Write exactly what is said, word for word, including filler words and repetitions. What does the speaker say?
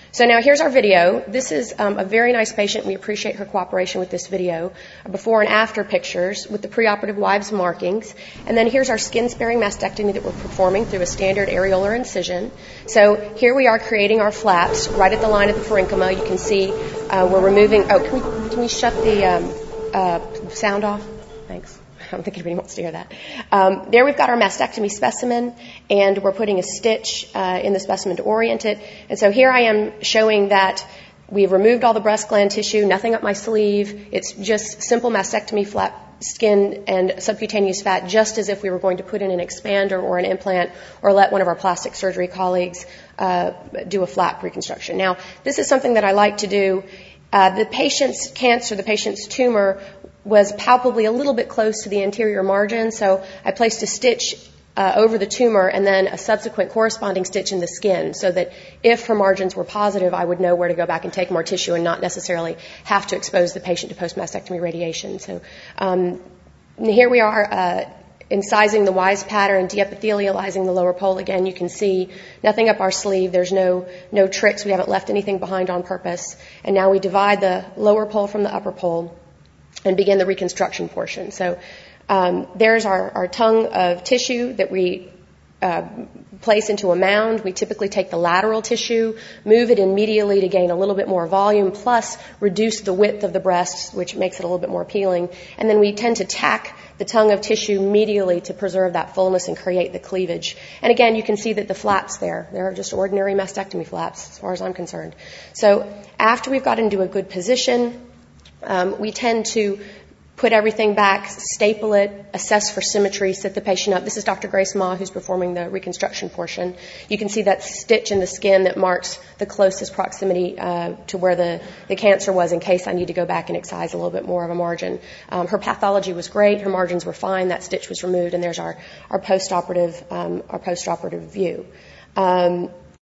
So now here's our video. This is um, a very nice patient. We appreciate her cooperation with this video. Before and after pictures with the preoperative Wives markings. And then here's our skin-sparing mastectomy that we're performing through a standard areolar incision. So here we are creating our flaps right at the line of the parenchyma. You can see uh, we're removing... Oh, can we, can we shut the um, uh, sound off? Thanks. I don't think anybody wants to hear that. Um, there we've got our mastectomy specimen, and we're putting a stitch uh, in the specimen to orient it. And so here I am showing that we've removed all the breast gland tissue, nothing up my sleeve. It's just simple mastectomy, flap skin and subcutaneous fat, just as if we were going to put in an expander or an implant or let one of our plastic surgery colleagues uh, do a flap reconstruction. Now, this is something that I like to do. Uh, the patient's cancer, the patient's tumor, was palpably a little bit close to the anterior margin, so I placed a stitch uh, over the tumor and then a subsequent corresponding stitch in the skin so that if her margins were positive, I would know where to go back and take more tissue and not necessarily have to expose the patient to post-mastectomy radiation. So um, here we are uh, incising the Wise pattern, deepithelializing the lower pole. Again, you can see nothing up our sleeve. There's no no tricks. We haven't left anything behind on purpose. And now we divide the lower pole from the upper pole and begin the reconstruction portion. So um, there's our, our tongue of tissue that we uh, place into a mound. We typically take the lateral tissue, move it in medially to gain a little bit more volume, plus reduce the width of the breast, which makes it a little bit more appealing. And then we tend to tack the tongue of tissue medially to preserve that fullness and create the cleavage. And again, you can see that the flaps there, they're just ordinary mastectomy flaps as far as I'm concerned. So after we've got into a good position, Um, we tend to put everything back, staple it, assess for symmetry, sit the patient up. This is Doctor Grace Ma, who's performing the reconstruction portion. You can see that stitch in the skin that marks the closest proximity uh, to where the, the cancer was in case I need to go back and excise a little bit more of a margin. Um, her pathology was great. Her margins were fine. That stitch was removed, and there's our, our post-operative um, our post-operative view. Um,